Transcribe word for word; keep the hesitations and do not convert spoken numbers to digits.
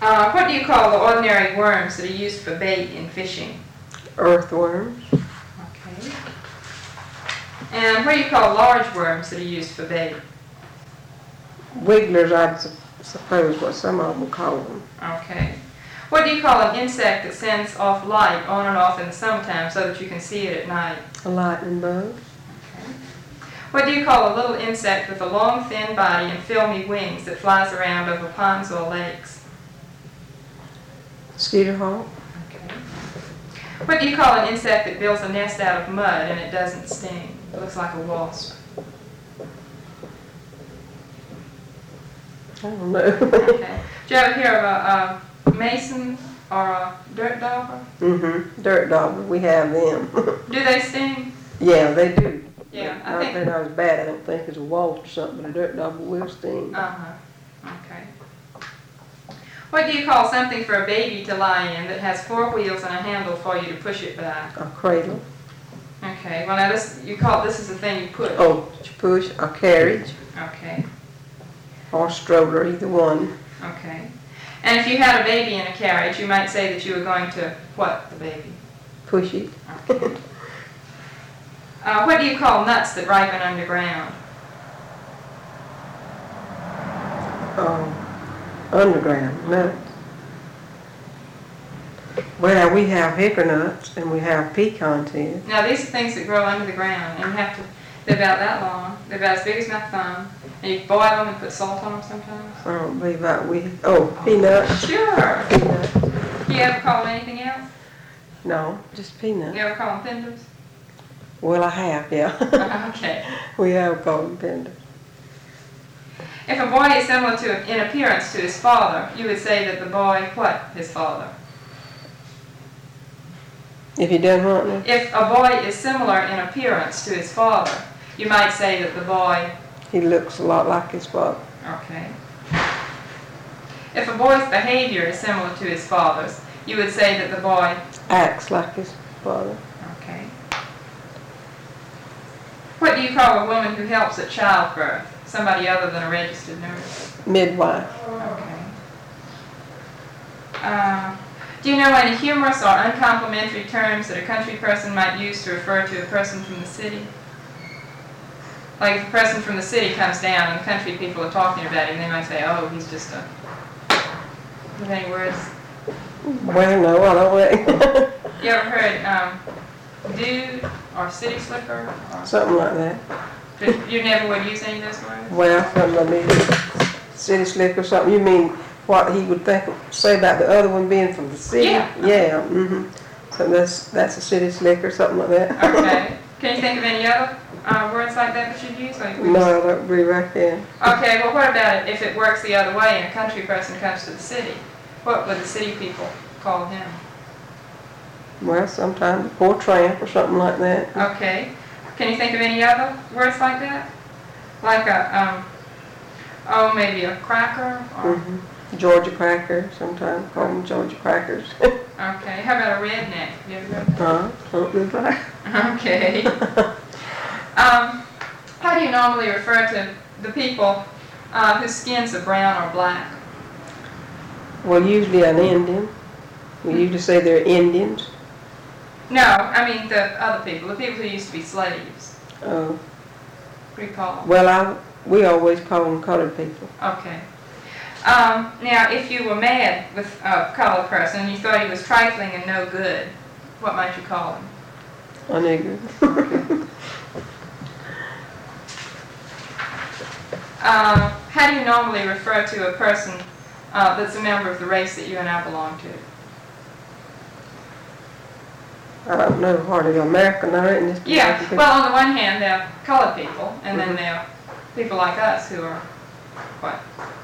Uh, what do you call the ordinary worms that are used for bait in fishing? Earthworms. Okay. And what do you call large worms that are used for bait? Wigglers, I suppose what some of them call them. Okay. What do you call an insect that sends off light on and off in the summertime so that you can see it at night? A lightning bug. Okay. What do you call a little insect with a long, thin body and filmy wings that flies around over ponds or lakes? Skeeter hawk. Okay. What do you call an insect that builds a nest out of mud and it doesn't sting? It looks like a wasp. I don't know. Okay. Did you ever hear of a, a mason or a dirt dauber? Mm-hmm. Dirt dauber. We have them. Do they sting? Yeah, they do. Yeah, I not, think. They're not as bad, I don't think, as a wasp or something, but a dirt dauber will sting. Uh-huh. Okay. What do you call something for a baby to lie in that has four wheels and a handle for you to push it by? A cradle. Okay. Well, now this you call this is the thing you push. Oh, you push a carriage. Okay. Or stroller, either one. Okay. And if you had a baby in a carriage, you might say that you were going to what the baby? Push it. Okay. uh, what do you call nuts that ripen underground? Oh. Underground nuts. Well, we have hickory nuts and we have pecans here. Now these are things that grow under the ground, and you have to. They're about that long. They're about as big as my thumb, and you boil them and put salt on them sometimes. I don't believe that we. Oh, peanuts. Sure. Peanuts. Do you ever call them anything else? No, just peanuts. You ever call them penders? Well, I have, yeah. Okay. We have called them penders. If a boy is similar to, in appearance to his father, you would say that the boy, what, his father? If you done hunting? If a boy is similar in appearance to his father, you might say that the boy... He looks a lot like his father. Okay. If a boy's behavior is similar to his father's, you would say that the boy... Acts like his father. Okay. What do you call a woman who helps at childbirth? Somebody other than a registered nurse. Midwife. Okay. Uh, do you know any humorous or uncomplimentary terms that a country person might use to refer to a person from the city? Like if a person from the city comes down and the country people are talking about him, they might say, oh, he's just a... Do you have any words? Well, no, I don't reckon. You ever heard um, dude or city slicker? Or Something like that. You never would use any of those words? Well, something I mean, city slick or something. You mean what he would think, say about the other one being from the city? Yeah. Yeah. Mm-hmm. So that's that's a city slick or something like that. Okay. Can you think of any other uh, words like that that you'd use? Like we No, just... I don't agree right there. Okay. Well, what about it if it works the other way and a country person comes to the city? What would the city people call him? Well, sometimes a poor tramp or something like that. Okay. Can you think of any other words like that? Like a, um, oh, maybe a cracker? Or... Mm-hmm. Georgia cracker, sometimes call them Georgia crackers. Okay. How about a redneck? You ever heard of that? Huh? Something like that. Okay. um, how do you normally refer to the people uh, whose skins are brown or black? Well, usually an Indian. We usually say they're Indians. No, I mean the other people, the people who used to be slaves. Oh. What do you call them? Well, I we always call them colored people. Okay. Um, now, if you were mad with a colored person and you thought he was trifling and no good, what might you call him? A nigger. Okay. uh, how do you normally refer to a person uh, that's a member of the race that you and I belong to? I don't know hardly American, I reckon. Just Yeah, American well, on the one hand, they're colored people, and Mhm. then they're people like us who are, what,